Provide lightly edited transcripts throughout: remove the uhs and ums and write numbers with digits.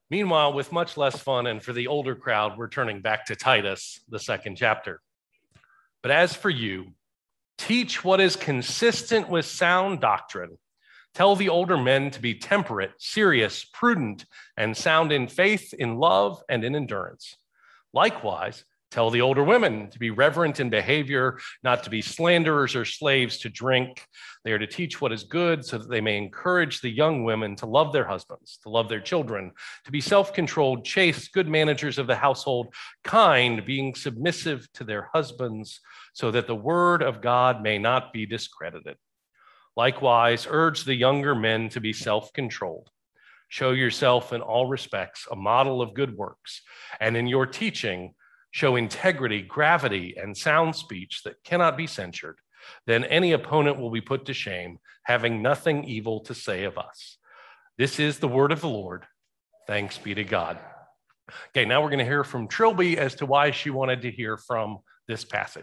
Meanwhile, with much less fun and for the older crowd, we're turning back to Titus, the second chapter. But as for you, teach what is consistent with sound doctrine. Tell the older men to be temperate, serious, prudent, and sound in faith, in love, and in endurance. Likewise, tell the older women to be reverent in behavior, not to be slanderers or slaves to drink. They are to teach what is good so that they may encourage the young women to love their husbands, to love their children, to be self-controlled, chaste, good managers of the household, kind, being submissive to their husbands, so that the word of God may not be discredited. Likewise, urge the younger men to be self-controlled. Show yourself in all respects a model of good works, and in your teaching, show integrity, gravity, and sound speech that cannot be censured. Then any opponent will be put to shame, having nothing evil to say of us. This is the word of the Lord. Thanks be to God. Okay, now we're going to hear from Trilby as to why she wanted to hear from this passage.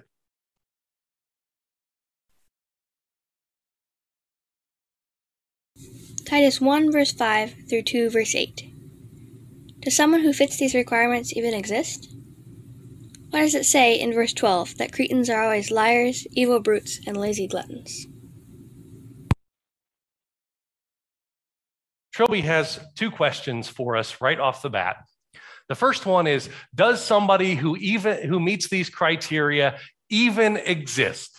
Titus 1, verse 5 through 2, verse 8. Does someone who fits these requirements even exist? Why does it say in verse 12 that Cretans are always liars, evil brutes, and lazy gluttons? Trilby has two questions for us right off the bat. The first one is, does somebody who meets these criteria even exist?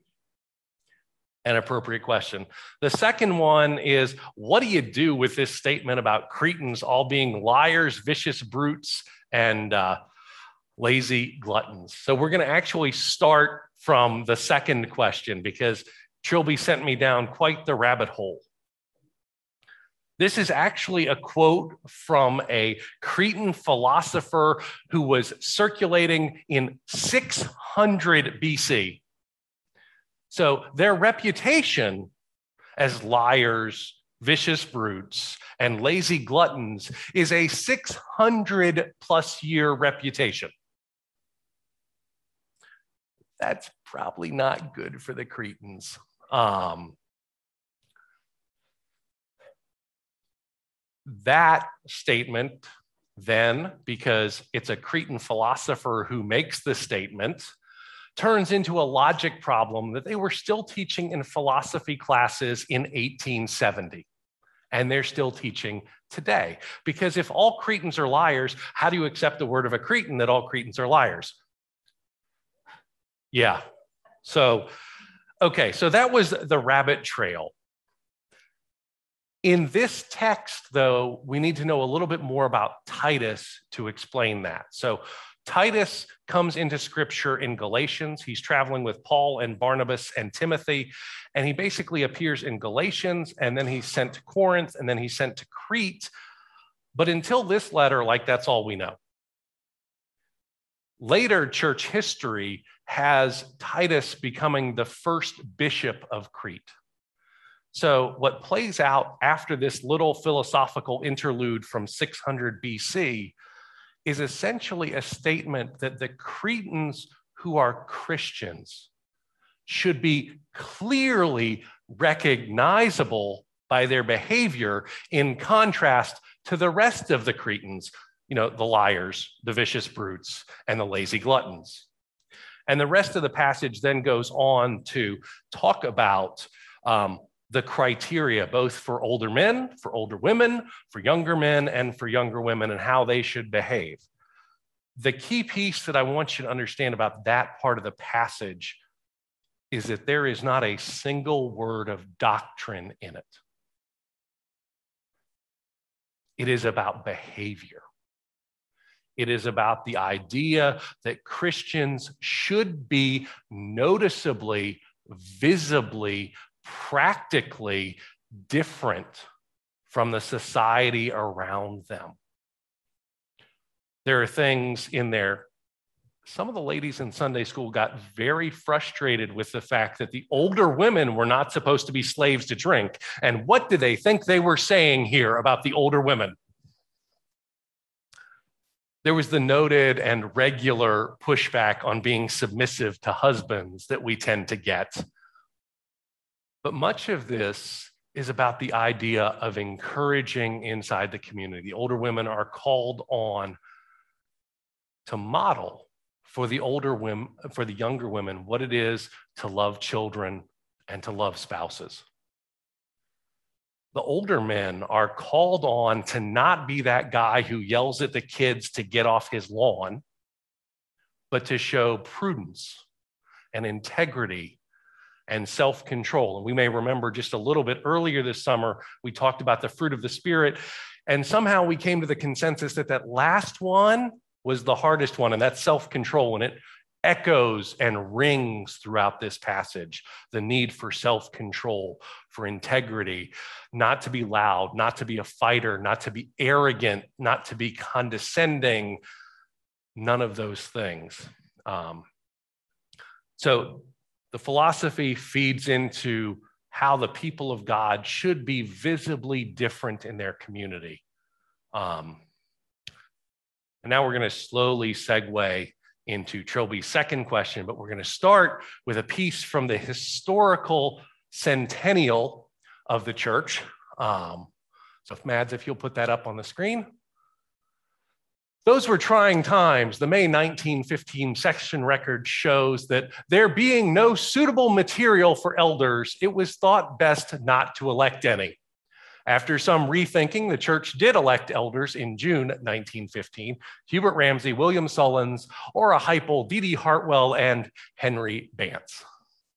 An appropriate question. The second one is, what do you do with this statement about Cretans all being liars, vicious brutes, and lazy gluttons? So we're going to actually start from the second question because Trilby sent me down quite the rabbit hole. This is actually a quote from a Cretan philosopher who was circulating in 600 BC. So their reputation as liars, vicious brutes, and lazy gluttons is a 600+ year reputation. That's probably not good for the Cretans. That statement then, because it's a Cretan philosopher who makes the statement, turns into a logic problem that they were still teaching in philosophy classes in 1870. And they're still teaching today. Because if all Cretans are liars, how do you accept the word of a Cretan that all Cretans are liars? Yeah. So, okay, so that was the rabbit trail. In this text, though, we need to know a little bit more about Titus to explain that. So Titus comes into scripture in Galatians. He's traveling with Paul and Barnabas and Timothy, and he basically appears in Galatians, and then he's sent to Corinth, and then he's sent to Crete. But until this letter, that's all we know. Later church history has Titus becoming the first bishop of Crete. So what plays out after this little philosophical interlude from 600 BC is essentially a statement that the Cretans who are Christians should be clearly recognizable by their behavior in contrast to the rest of the Cretans, the liars, the vicious brutes, and the lazy gluttons. And the rest of the passage then goes on to talk about the criteria, both for older men, for older women, for younger men, and for younger women, and how they should behave. The key piece that I want you to understand about that part of the passage is that there is not a single word of doctrine in it. It is about behavior. It is about the idea that Christians should be noticeably, visibly, practically different from the society around them. There are things in there. Some of the ladies in Sunday school got very frustrated with the fact that the older women were not supposed to be slaves to drink. And what did they think they were saying here about the older women? There was the noted and regular pushback on being submissive to husbands that we tend to get. But much of this is about the idea of encouraging inside the community. The older women are called on to model for the younger women, what it is to love children and to love spouses. The older men are called on to not be that guy who yells at the kids to get off his lawn, but to show prudence and integrity and self-control. And we may remember just a little bit earlier this summer, we talked about the fruit of the Spirit, and somehow we came to the consensus that that last one was the hardest one, and that's self-control, and it echoes and rings throughout this passage. The need for self-control, for integrity, not to be loud, not to be a fighter, not to be arrogant, not to be condescending, none of those things. So the philosophy feeds into how the people of God should be visibly different in their community. And now we're going to slowly segue into Trilby's second question, but we're going to start with a piece from the historical centennial of the church. So if Mads, if you'll put that up on the screen. Those were trying times. The May 1915 section record shows that there being no suitable material for elders, it was thought best not to elect any. After some rethinking, the church did elect elders in June 1915, Hubert Ramsey, William Sullins, Ora Heipel, D.D. Hartwell, and Henry Bance.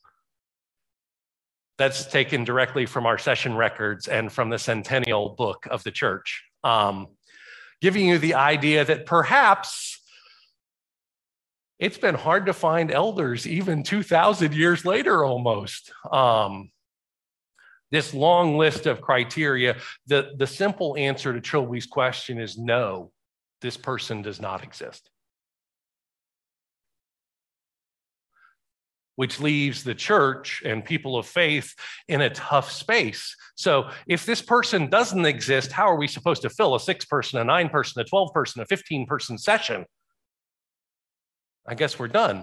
That's taken directly from our session records and from the centennial book of the church. Giving you the idea that perhaps it's been hard to find elders even 2,000 years later almost. This long list of criteria, the simple answer to Trilby's question is no, this person does not exist. Which leaves the church and people of faith in a tough space. So if this person doesn't exist, how are we supposed to fill a 6-person, a 9-person, a 12-person, a 15-person session? I guess we're done.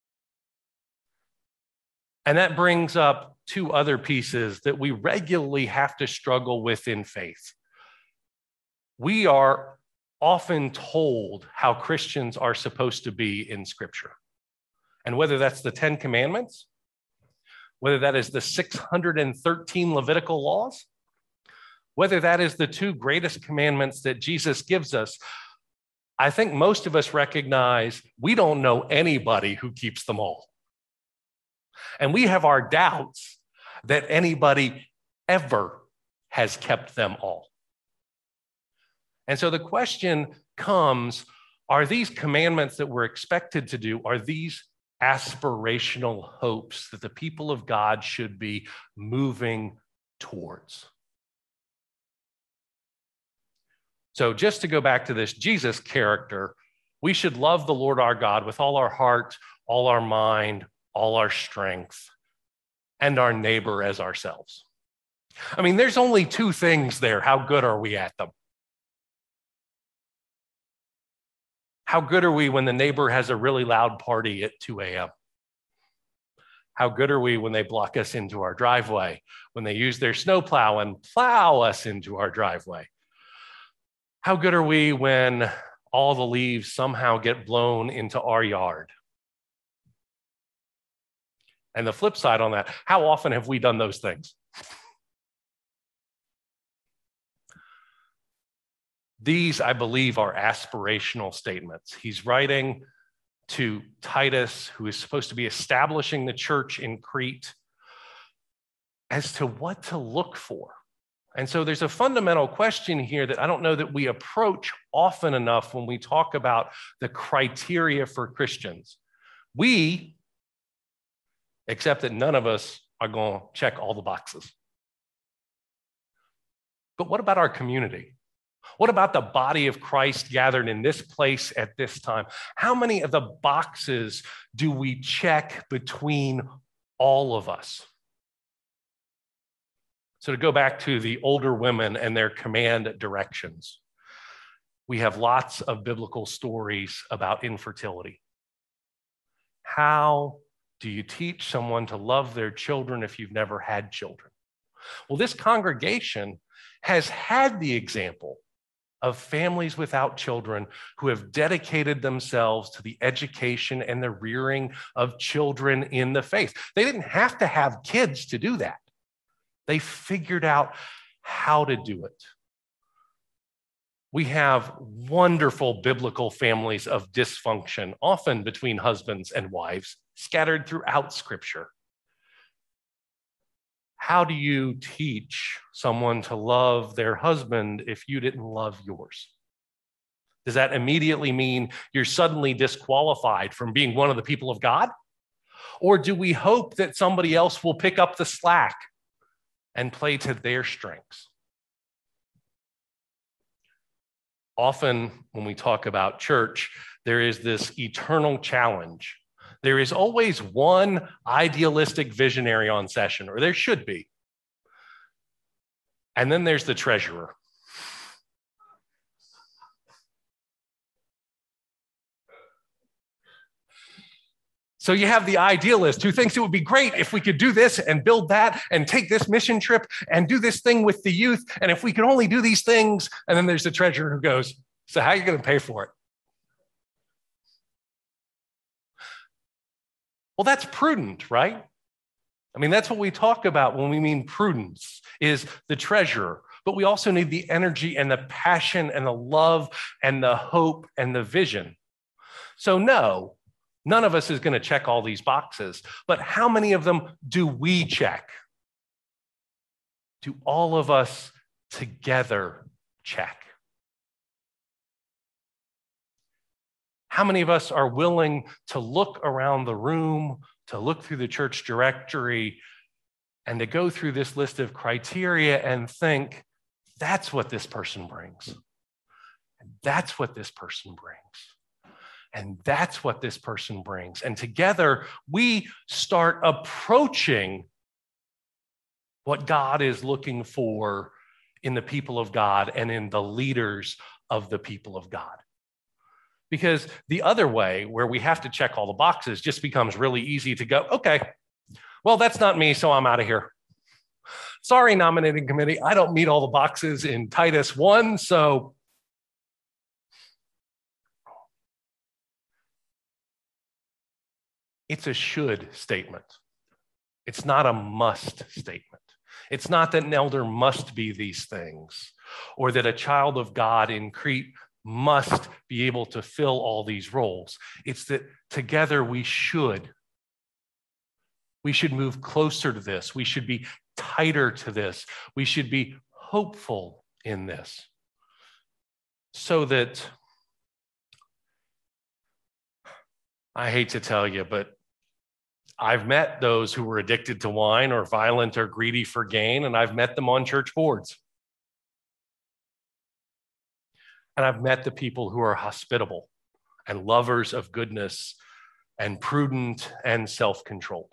And that brings up two other pieces that we regularly have to struggle with in faith. We are often told how Christians are supposed to be in Scripture. And whether that's the 10 Commandments, whether that is the 613 Levitical laws, whether that is the 2 greatest commandments that Jesus gives us, I think most of us recognize we don't know anybody who keeps them all. And we have our doubts that anybody ever has kept them all. And so the question comes, are these commandments that we're expected to do, are these aspirational hopes that the people of God should be moving towards? So just to go back to this Jesus character, we should love the Lord our God with all our heart, all our mind, all our strength, and our neighbor as ourselves. I mean, there's only 2 things there. How good are we at them? How good are we when the neighbor has a really loud party at 2 a.m.? How good are we when they block us into our driveway, when they use their snowplow and plow us into our driveway? How good are we when all the leaves somehow get blown into our yard? And the flip side on that, how often have we done those things? These, I believe, are aspirational statements. He's writing to Titus, who is supposed to be establishing the church in Crete, as to what to look for. And so there's a fundamental question here that I don't know that we approach often enough when we talk about the criteria for Christians. We accept that none of us are going to check all the boxes. But what about our community? What about the body of Christ gathered in this place at this time? How many of the boxes do we check between all of us? So to go back to the older women and their command directions, we have lots of biblical stories about infertility. How do you teach someone to love their children if you've never had children? Well, this congregation has had the example of families without children who have dedicated themselves to the education and the rearing of children in the faith. They didn't have to have kids to do that. They figured out how to do it. We have wonderful biblical families of dysfunction, often between husbands and wives, scattered throughout Scripture. How do you teach someone to love their husband if you didn't love yours? Does that immediately mean you're suddenly disqualified from being one of the people of God? Or do we hope that somebody else will pick up the slack and play to their strengths? Often when we talk about church, there is this eternal challenge. There is always one idealistic visionary on session, or there should be. And then there's the treasurer. So you have the idealist who thinks it would be great if we could do this and build that and take this mission trip and do this thing with the youth. And if we could only do these things, and then there's the treasurer who goes, so how are you going to pay for it? Well, that's prudent, right? I mean, that's what we talk about when we mean prudence, is the treasurer. But we also need the energy and the passion and the love and the hope and the vision. So no, none of us is going to check all these boxes. But how many of them do we check? Do all of us together check? How many of us are willing to look around the room, to look through the church directory, and to go through this list of criteria and think, that's what this person brings. And that's what this person brings. And that's what this person brings. And together, we start approaching what God is looking for in the people of God and in the leaders of the people of God. Because the other way, where we have to check all the boxes, just becomes really easy to go, okay, well, that's not me, so I'm out of here. Sorry, nominating committee, I don't meet all the boxes in Titus 1, so it's a should statement. It's not a must statement. It's not that an elder must be these things, or that a child of God in Crete must be able to fill all these roles. It's that together we should move closer to this. We should be tighter to this. We should be hopeful in this. So that, I hate to tell you, but I've met those who were addicted to wine or violent or greedy for gain, and I've met them on church boards. And I've met the people who are hospitable and lovers of goodness and prudent and self-controlled.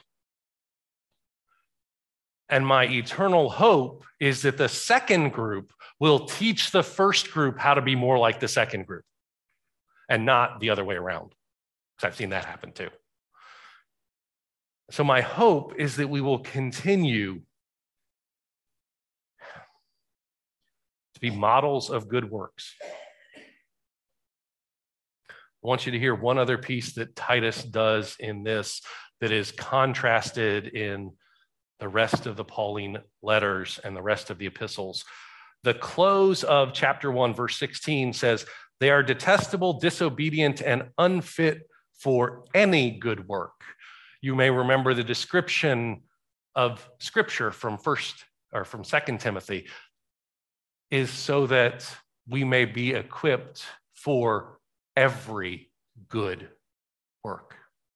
And my eternal hope is that the second group will teach the first group how to be more like the second group and not the other way around, because I've seen that happen too. So my hope is that we will continue to be models of good works. I want you to hear one other piece that Titus does in this that is contrasted in the rest of the Pauline letters and the rest of the epistles. The close of chapter 1, verse 16 says, they are detestable, disobedient, and unfit for any good work. You may remember the description of Scripture from 2 Timothy is so that we may be equipped for every good work.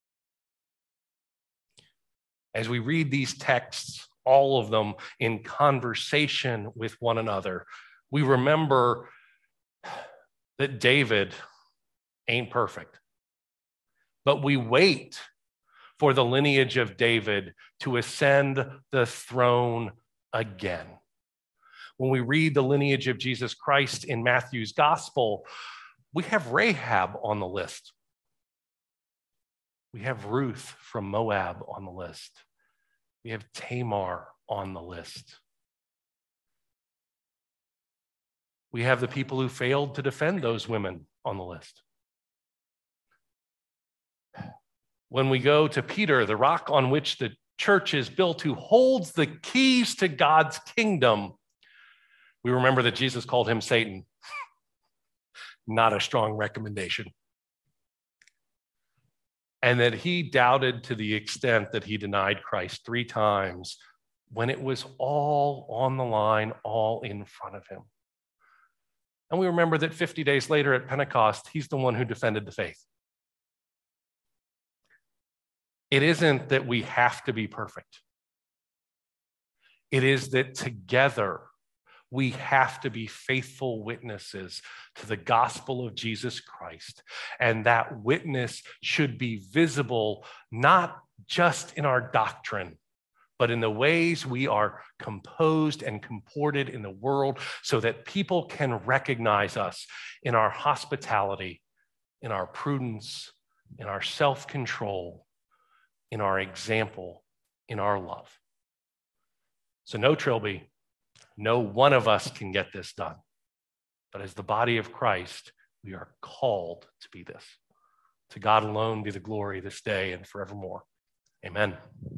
As we read these texts, all of them in conversation with one another, we remember that David ain't perfect, but we wait for the lineage of David to ascend the throne again. When we read the lineage of Jesus Christ in Matthew's gospel, we have Rahab on the list. We have Ruth from Moab on the list. We have Tamar on the list. We have the people who failed to defend those women on the list. When we go to Peter, the rock on which the church is built, who holds the keys to God's kingdom, we remember that Jesus called him Satan. Not a strong recommendation. And that he doubted to the extent that he denied Christ 3 times when it was all on the line, all in front of him. And we remember that 50 days later at Pentecost, he's the one who defended the faith. It isn't that we have to be perfect. It is that together we have to be faithful witnesses to the gospel of Jesus Christ. And that witness should be visible, not just in our doctrine, but in the ways we are composed and comported in the world so that people can recognize us in our hospitality, in our prudence, in our self-control, in our example, in our love. So no, Trilby, no one of us can get this done. But as the body of Christ, we are called to be this. To God alone be the glory this day and forevermore. Amen.